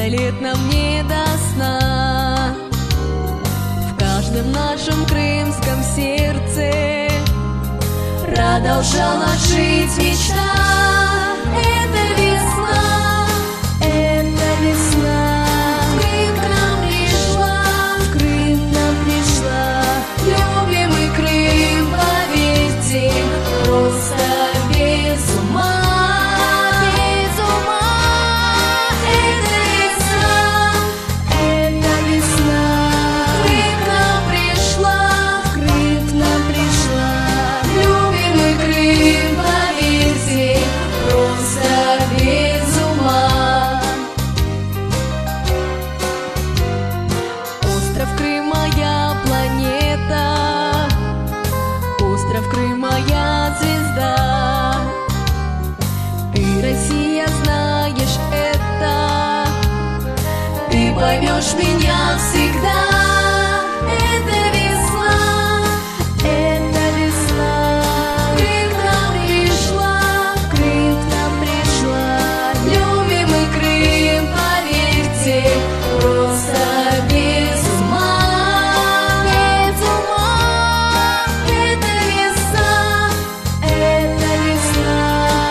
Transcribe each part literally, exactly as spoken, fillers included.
Сколько лет нам не до сна, в каждом нашем крымском сердце продолжала жить мечта. Это весна, это весна. В Крым к нам пришла, в Крым к нам пришла. Любимый Крым, поверьте, просто без ума. Россия, знаешь это, ты поймешь меня всегда. Это весна, это весна. В Крым к нам пришла, в Крым к нам пришла. Любимый Крым, поверьте, просто без ума. Без ума. Это весна, это весна.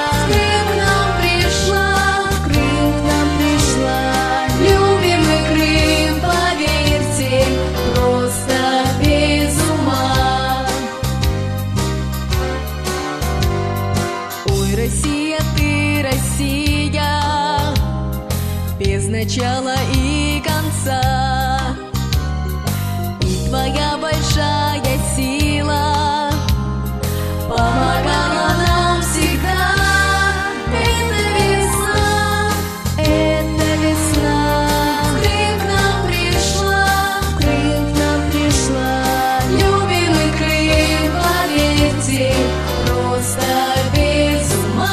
Россия, ты Россия, без начала и конца, и твоя большая сила помогала нам всегда. Это весна, это весна. В Крым к нам пришла, в Крым к нам пришла. Любимый Крым, поверьте, просто без ума.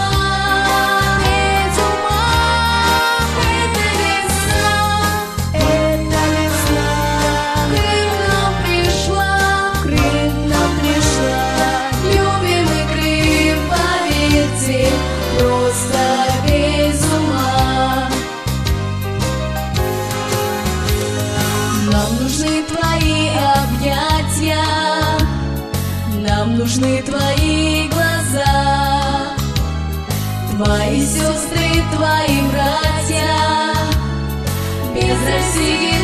Просто без ума. Нам нужны твои объятия, нам нужны твои глаза, твои сестры, твои братья. Без России